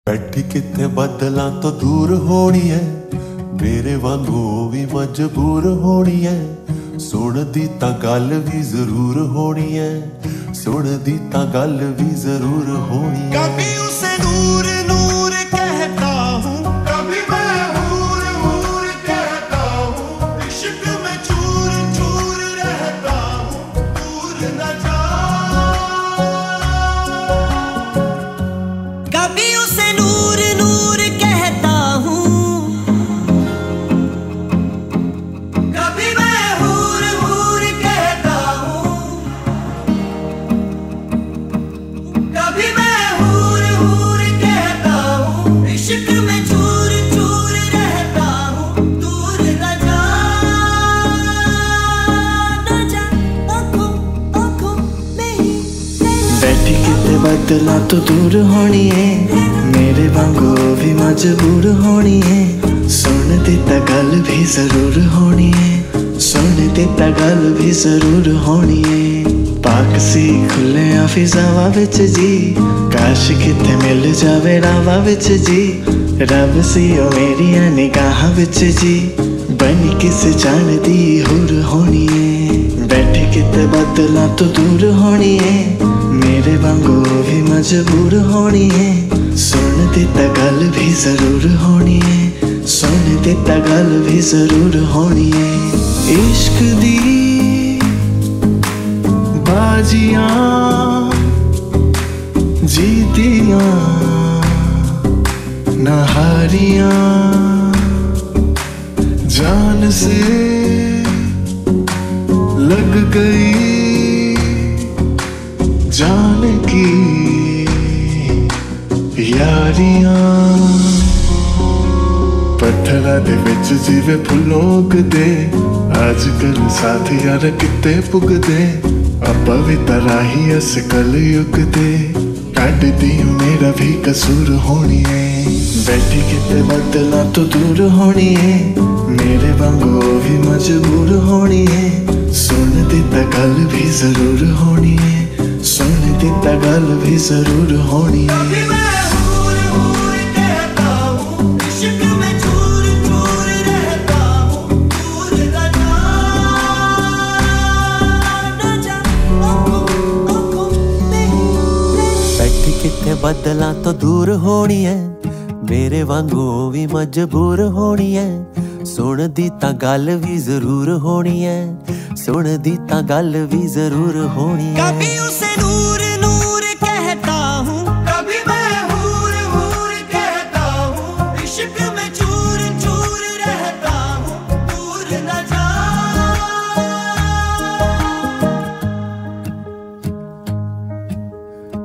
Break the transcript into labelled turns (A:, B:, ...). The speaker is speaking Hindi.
A: बैठी किथे बदलां तो दूर होनी है, मेरे वांगू भी मजबूर होनी है। सुनदी तां गल भी जरूर होनी है, सुनदी तां गल भी जरूर होनी है।
B: कभी उसे नूर नूर कहता हूँ, कभी मैं हूर हूर कहता हूँ। इश्क में चूर चूर रहता हूँ, दूर न जा। कभी उसे नूर नूर कहता हूँ, कभी मैं हूर हूर कहता हूँ। कभी मैं हूर हूर कहता हूँ, इश्क में चूर चूर रहता हूँ, दूर न जा। न जा आँखों आँखों में ही तेरे।
C: बैठी किते बदला तो दूर होनी है, मेरे वांगू भी मजबूर होनी है। सुन दिता गल भी जरूर होनी है, सुन दिता गल भी जरूर होनी है। पाक सी खुले फिजावा विच जी, काश किते मिल जावे रावा विच जी। रब सी ओ मेरिया निगाहां विच जी, बनी किसे जानदी हुर होनी है। बैठी किते बदला तो दूर होनी है, मेरे वांगू भी मजबूर होनी है। सुन दिता गल भी जरूर होनी है, सुन दिता गल भी जरूर होनी है। इश्क दी बाजियां जीतियां न हारियां, जान से लग गई जान की यारियां। पत्थरां दे विच जिवे फुल्लों उगदे, अजकल साथ यार किते पुगदे। ਆਪਾਂ ਵੀ ਤਰਾਹੀ ਅਸ ਕਲਯੁਗ ਦੇ, ਕੱਢਦੀ ਮੇਰਾ ਵੀ ਕਸੂਰ ਹੋਣੀ ਏ। ਬੈਠੀ ਕਿਤੇ ਬਦਲਾਂ ਤੋਂ ਦੂਰ ਹੋਣੀ ਏ, ਮੇਰੇ ਵਾਂਗੂ ਵੀ ਮਜਬੂਰ ਹੋਣੀ ਏ। ਸੁਣ ਦਿੱਤਾ ਗੱਲ ਵੀ ਜ਼ਰੂਰ ਹੋਣੀ ਏ, ਸੁਣ ਦਿੱਤਾ ਗੱਲ ਵੀ ਜ਼ਰੂਰ ਹੋਣੀ ਏ।
A: किथे बदलां तो दूर होनी है, मेरे वांगू भी मजबूर होनी है। सुनदी तां गल भी जरूर होनी है, सुनदी तां गल भी जरूर होनी है।
B: कभी उसे नूर नूर कहता हूँ, कभी मैं हूर हूर कहता हूँ। इश्क में चूर चूर रहता हूँ, दूर न जा।